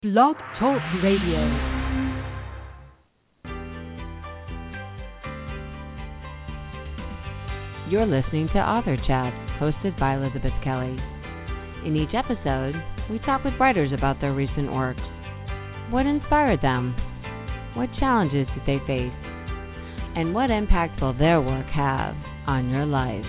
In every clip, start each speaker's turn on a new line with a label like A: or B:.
A: Blog Talk Radio. You're listening to Author Chat, hosted by Elizabeth Kelly. In each episode, we talk with writers about their recent works. What inspired them? What challenges did they face? And what impact will their work have on your life?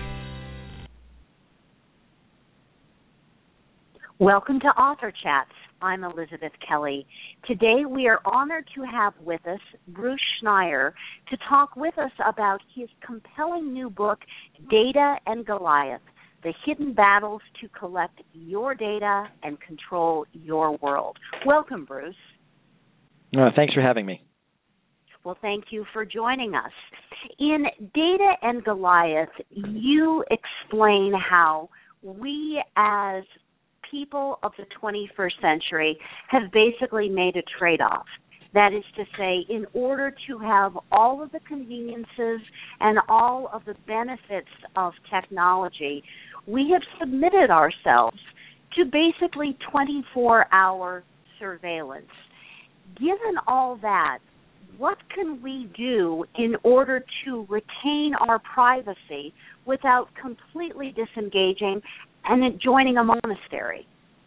B: Welcome to Author Chats. I'm Elizabeth Kelly. Today we are honored to have with us Bruce Schneier to talk with us about his compelling new book, Data and Goliath, The Hidden Battles to Collect Your Data and Control Your World. Welcome, Bruce.
C: Thanks for having me.
B: Well, thank you for joining us. In Data and Goliath, you explain how we as people of the 21st century have basically made a trade-off. That is to say, in order to have all of the conveniences and all of the benefits of technology, we have submitted ourselves to basically 24-hour surveillance. Given all that, what can we do in order to retain our privacy without completely disengaging and joining a monastery?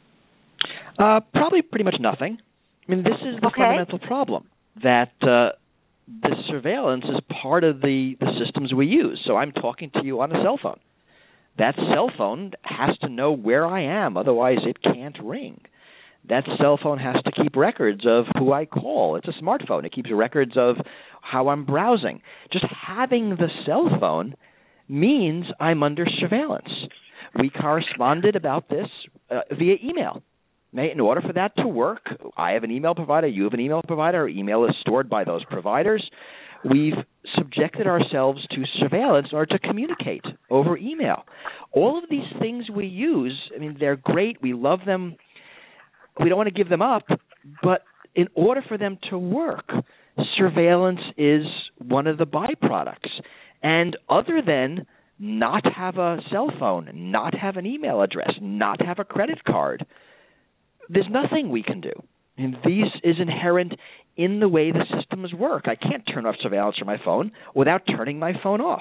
C: Probably pretty much nothing. I mean, this is the fundamental problem, that this surveillance is part of the systems we use. So I'm talking to you on a cell phone. That cell phone has to know where I am, otherwise it can't ring. That cell phone has to keep records of who I call. It's a smartphone. It keeps records of how I'm browsing. Just having the cell phone means I'm under surveillance. We corresponded about this via email. In order for that to work, I have an email provider, you have an email provider, our email is stored by those providers. We've subjected ourselves to surveillance in order to communicate over email. All of these things we use, I mean, they're great, we love them, we don't want to give them up, but in order for them to work, surveillance is one of the byproducts. And other than not have a cell phone, not have an email address, not have a credit card, there's nothing we can do. And this is inherent in the way the systems work. I can't turn off surveillance from my phone without turning my phone off.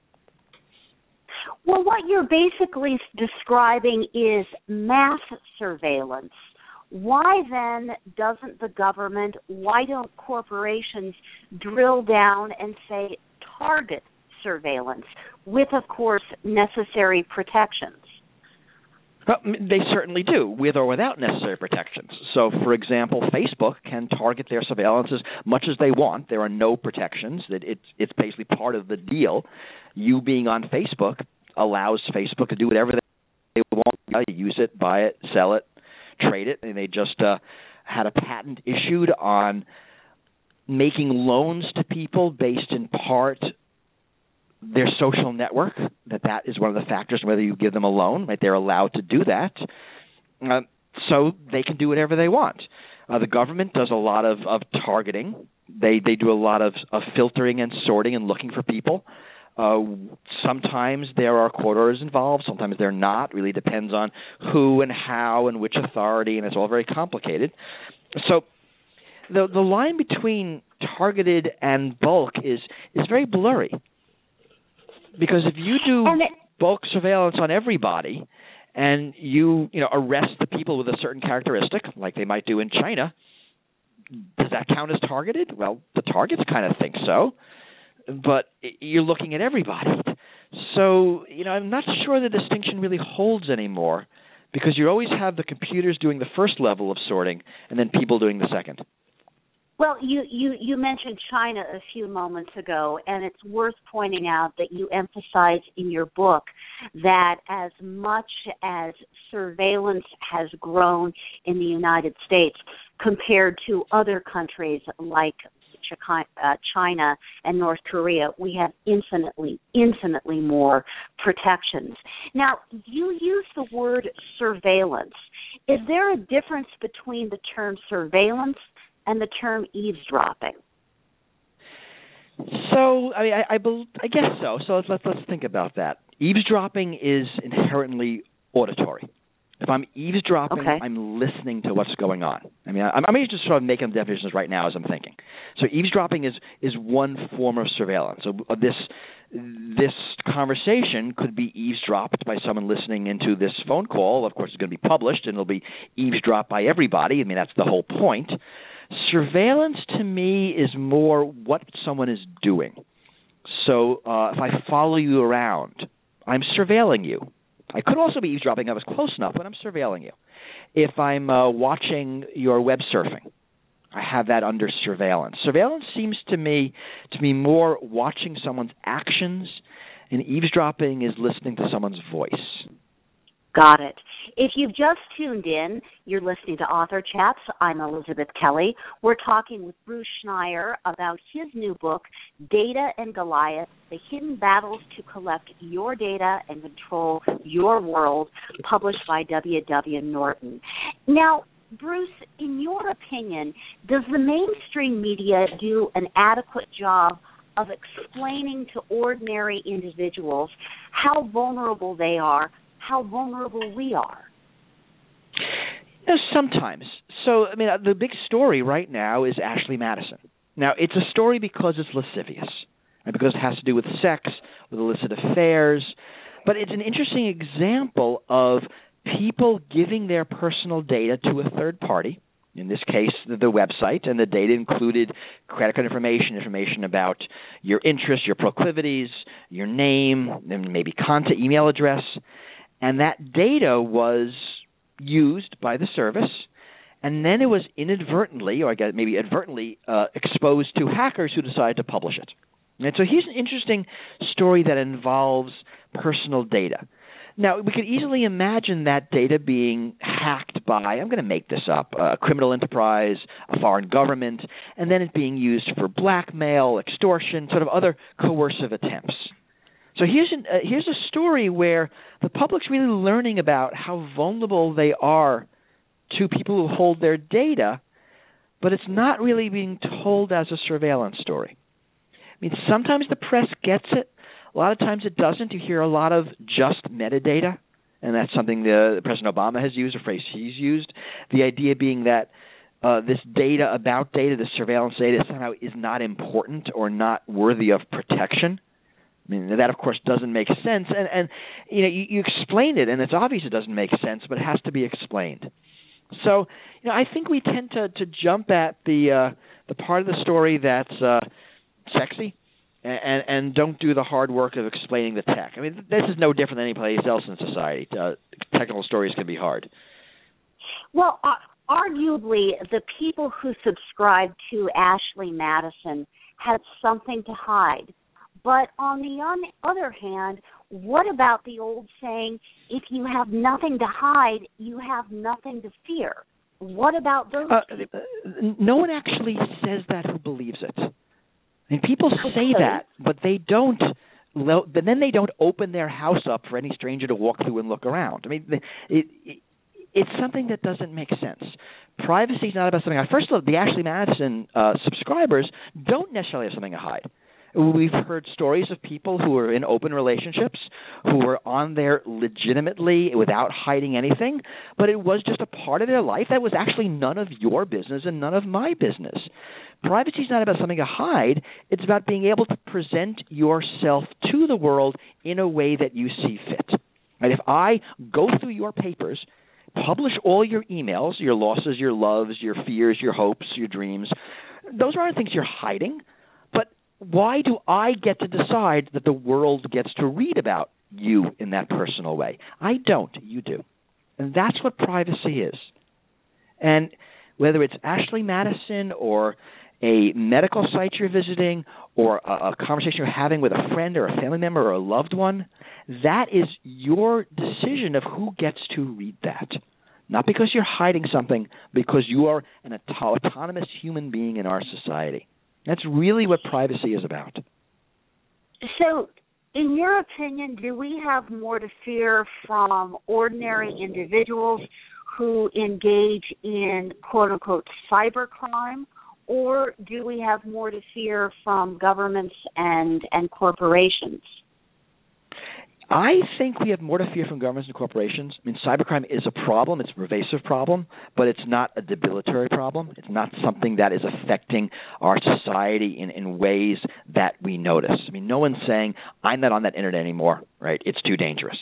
B: Well, what you're basically describing is mass surveillance. Why then doesn't the government, why don't corporations drill down and say target surveillance with, of course, necessary protections?
C: Well, they certainly do, with or without necessary protections. So, for example, Facebook can target their surveillance as much as they want. There are no protections. It's basically part of the deal. You being on Facebook allows Facebook to do whatever they want. Use it, buy it, sell it, trade it. And they just had a patent issued on making loans to people based in part their social network, that is one of the factors whether you give them a loan, right? They're allowed to do that. So they can do whatever they want. The government does a lot of targeting. They do a lot of filtering and sorting and looking for people. Sometimes there are court orders involved. Sometimes they're not. It really depends on who and how and which authority, and it's all very complicated. So the line between targeted and bulk is very blurry. Because if you do bulk surveillance on everybody and you arrest the people with a certain characteristic, like they might do in China, does that count as targeted? Well, the targets kind of think so, but you're looking at everybody. So, I'm not sure the distinction really holds anymore because you always have the computers doing the first level of sorting and then people doing the second.
B: Well, you mentioned China a few moments ago, and it's worth pointing out that you emphasize in your book that as much as surveillance has grown in the United States compared to other countries like China and North Korea, we have infinitely more protections. Now, you use the word surveillance. Is there a difference between the term surveillance and the term eavesdropping?
C: So, I guess so. So let's think about that. Eavesdropping is inherently auditory. If I'm eavesdropping, I'm listening to what's going on. I mean, I'm just sort of making definitions right now as I'm thinking. So eavesdropping is one form of surveillance. So this conversation could be eavesdropped by someone listening into this phone call. Of course, it's going to be published, and it'll be eavesdropped by everybody. I mean, that's the whole point. Surveillance, to me, is more what someone is doing. So if I follow you around, I'm surveilling you. I could also be eavesdropping. I was close enough, but I'm surveilling you. If I'm watching your web surfing, I have that under surveillance. Surveillance seems to me more watching someone's actions, and eavesdropping is listening to someone's voice.
B: Got it. If you've just tuned in, you're listening to Author Chats. I'm Elizabeth Kelly. We're talking with Bruce Schneier about his new book, Data and Goliath, The Hidden Battles to Collect Your Data and Control Your World, published by W.W. Norton. Now, Bruce, in your opinion, does the mainstream media do an adequate job of explaining to ordinary individuals how vulnerable they are, how vulnerable we are?
C: Sometimes. So, I mean, the big story right now is Ashley Madison. Now, it's a story because it's lascivious, and because it has to do with sex, with illicit affairs, but it's an interesting example of people giving their personal data to a third party, in this case, the website, and the data included credit card information about your interests, your proclivities, your name, and maybe contact email address. And that data was used by the service, and then it was inadvertently, or I guess maybe advertently, exposed to hackers who decided to publish it. And so here's an interesting story that involves personal data. Now, we could easily imagine that data being hacked by, I'm going to make this up, a criminal enterprise, a foreign government, and then it being used for blackmail, extortion, sort of other coercive attempts. So here's a story where the public's really learning about how vulnerable they are to people who hold their data, but it's not really being told as a surveillance story. I mean, sometimes the press gets it. A lot of times it doesn't. You hear a lot of just metadata, and that's something President Obama has used, a phrase he's used. The idea being that this data about data, this surveillance data, somehow is not important or not worthy of protection. I mean, that, of course, doesn't make sense. And you know, you explain it, and it's obvious it doesn't make sense, but it has to be explained. So, you know, I think we tend to jump at the part of the story that's sexy and don't do the hard work of explaining the tech. I mean, this is no different than any place else in society. Technical stories can be hard.
B: Well, arguably, the people who subscribed to Ashley Madison had something to hide. But on the other hand, what about the old saying, if you have nothing to hide, you have nothing to fear? What about those people?
C: No one actually says that who believes it. I mean, people say that, but they don't. But then they don't open their house up for any stranger to walk through and look around. I mean, it's something that doesn't make sense. Privacy is not about something. First of all, the Ashley Madison subscribers don't necessarily have something to hide. We've heard stories of people who are in open relationships, who were on there legitimately without hiding anything, but it was just a part of their life that was actually none of your business and none of my business. Privacy is not about something to hide. It's about being able to present yourself to the world in a way that you see fit. And if I go through your papers, publish all your emails, your losses, your loves, your fears, your hopes, your dreams, those aren't things you're hiding. Why do I get to decide that the world gets to read about you in that personal way? I don't. You do. And that's what privacy is. And whether it's Ashley Madison or a medical site you're visiting or a conversation you're having with a friend or a family member or a loved one, that is your decision of who gets to read that. Not because you're hiding something, because you are an autonomous human being in our society. That's really what privacy is about.
B: So, in your opinion, do we have more to fear from ordinary individuals who engage in quote-unquote cybercrime, or do we have more to fear from governments and corporations?
C: I think we have more to fear from governments and corporations. I mean, cybercrime is a problem. It's a pervasive problem, but it's not a debilitary problem. It's not something that is affecting our society in ways that we notice. I mean, no one's saying, I'm not on that internet anymore, right? It's too dangerous.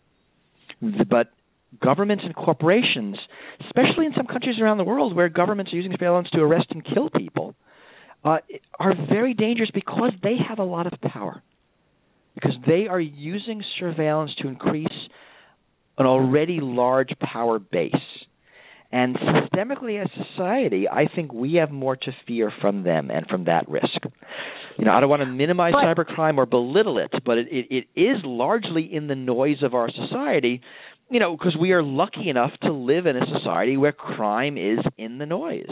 C: But governments and corporations, especially in some countries around the world where governments are using surveillance to arrest and kill people, are very dangerous because they have a lot of power. Because they are using surveillance to increase an already large power base. And systemically as a society, I think we have more to fear from them and from that risk. You know, I don't want to minimize cybercrime or belittle it, but it is largely in the noise of our society, you know, because we are lucky enough to live in a society where crime is in the noise.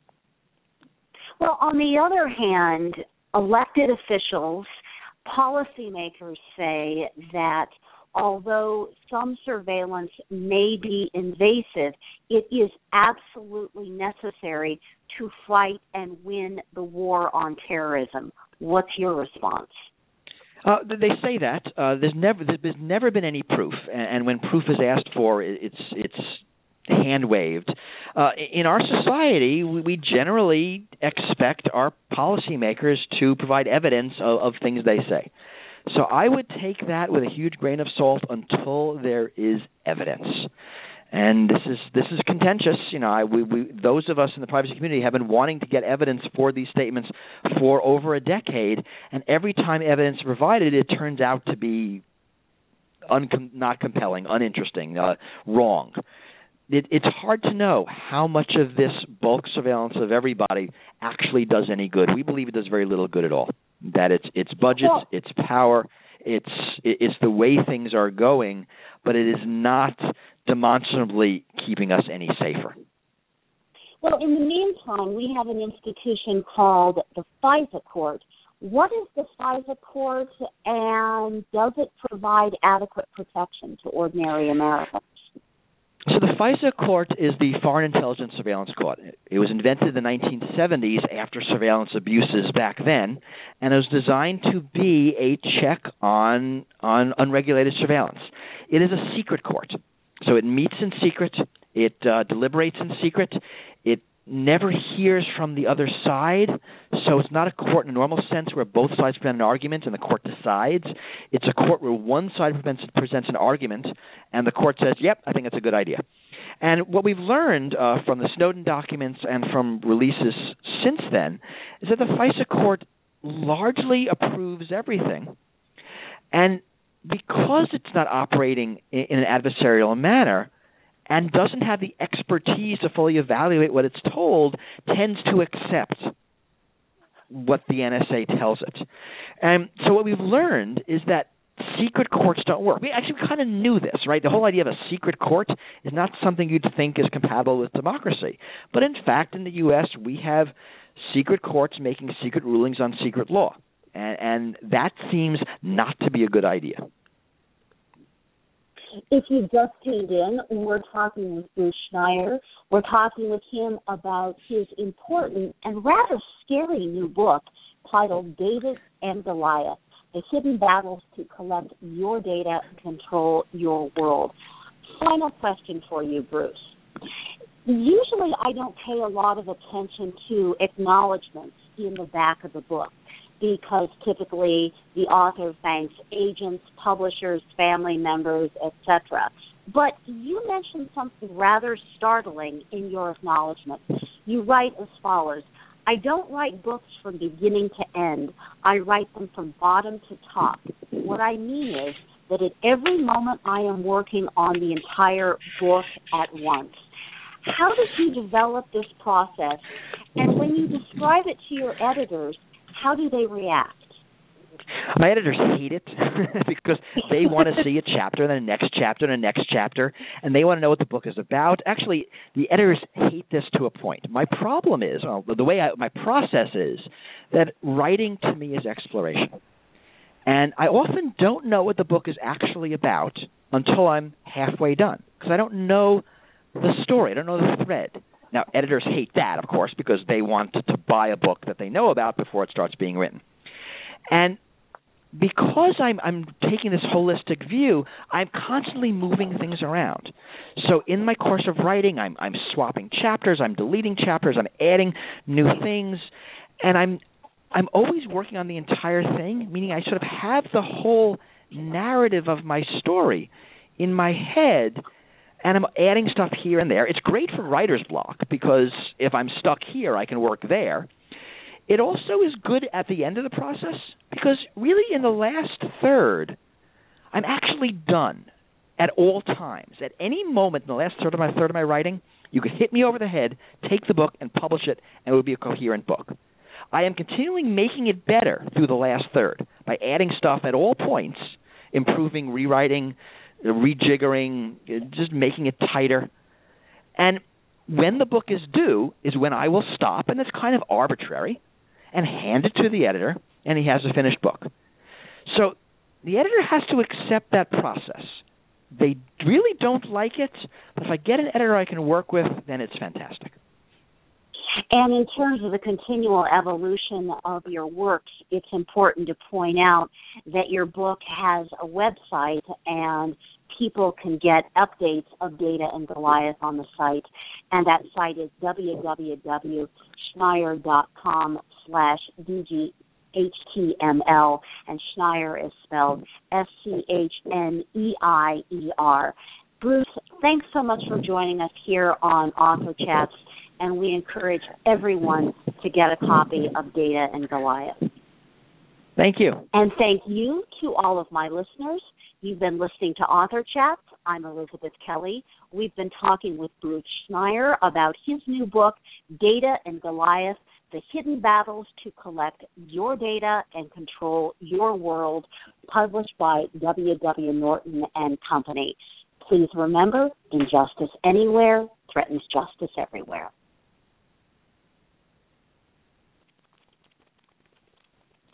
B: Well, on the other hand, elected officials, policymakers say that although some surveillance may be invasive, it is absolutely necessary to fight and win the war on terrorism. What's your response?
C: They say that. There's never been any proof, and when proof is asked for, it's hand-waved. In our society, we generally expect our policymakers to provide evidence of things they say. So I would take that with a huge grain of salt until there is evidence. And this is contentious. You know, those of us in the privacy community have been wanting to get evidence for these statements for over a decade, and every time evidence is provided, it turns out to be not compelling, uninteresting, wrong. It's hard to know how much of this bulk surveillance of everybody actually does any good. We believe it does very little good at all. That it's budgets, it's power, it's the way things are going, but it is not demonstrably keeping us any safer.
B: Well, in the meantime, we have an institution called the FISA Court. What is the FISA Court, and does it provide adequate protection to ordinary Americans?
C: So the FISA Court is the Foreign Intelligence Surveillance Court. It was invented in the 1970s after surveillance abuses back then, and it was designed to be a check on unregulated surveillance. It is a secret court. So it meets in secret, it deliberates in secret, it never hears from the other side, so it's not a court in a normal sense where both sides present an argument and the court decides. It's a court where one side presents an argument and the court says, yep, I think that's a good idea. And what we've learned from the Snowden documents and from releases since then is that the FISA Court largely approves everything. And because it's not operating in an adversarial manner and doesn't have the expertise to fully evaluate what it's told, tends to accept what the NSA tells it. And so what we've learned is that secret courts don't work. We actually kind of knew this, right? The whole idea of a secret court is not something you'd think is compatible with democracy. But in fact, in the U.S., we have secret courts making secret rulings on secret law. And that seems not to be a good idea.
B: If you just tuned in, we're talking with Bruce Schneier. We're talking with him about his important and rather scary new book titled David and Goliath, The Hidden Battles to Collect Your Data and Control Your World. Final question for you, Bruce. Usually I don't pay a lot of attention to acknowledgments in the back of the book, because typically the author thanks agents, publishers, family members, etc. But you mentioned something rather startling in your acknowledgement. You write as follows: I don't write books from beginning to end. I write them from bottom to top. What I mean is that at every moment I am working on the entire book at once. How did you develop this process? And when you describe it to your editors, how do they react?
C: My editors hate it because they want to see a chapter and the next chapter and the next chapter, and they want to know what the book is about. Actually, the editors hate this to a point. My problem is, my process is that writing to me is exploration. And I often don't know what the book is actually about until I'm halfway done, because I don't know the story. I don't know the thread. Now, editors hate that, of course, because they want to buy a book that they know about before it starts being written. And because I'm taking this holistic view, I'm constantly moving things around. So in my course of writing, I'm swapping chapters, I'm deleting chapters, I'm adding new things, and I'm always working on the entire thing, meaning I sort of have the whole narrative of my story in my head, and I'm adding stuff here and there. It's great for writer's block because if I'm stuck here, I can work there. It also is good at the end of the process because really in the last third, I'm actually done at all times. At any moment in the last third of my writing, you could hit me over the head, take the book, and publish it, and it would be a coherent book. I am continually making it better through the last third by adding stuff at all points, improving, rewriting, rejiggering, just making it tighter. And when the book is due is when I will stop, and it's kind of arbitrary, and hand it to the editor, and he has a finished book. So the editor has to accept that process. They really don't like it, but if I get an editor I can work with, then it's fantastic.
B: And in terms of the continual evolution of your works, it's important to point out that your book has a website and people can get updates of Data and Goliath on the site. And that site is www.schneier.com/DGHTML, and Schneier is spelled SCHNEIER. Bruce, thanks so much for joining us here on Author Chats, and we encourage everyone to get a copy of Data and Goliath.
C: Thank you.
B: And thank you to all of my listeners. You've been listening to Author Chats. I'm Elizabeth Kelly. We've been talking with Bruce Schneier about his new book, Data and Goliath, The Hidden Battles to Collect Your Data and Control Your World, published by W.W. Norton and Company. Please remember, injustice anywhere threatens justice everywhere.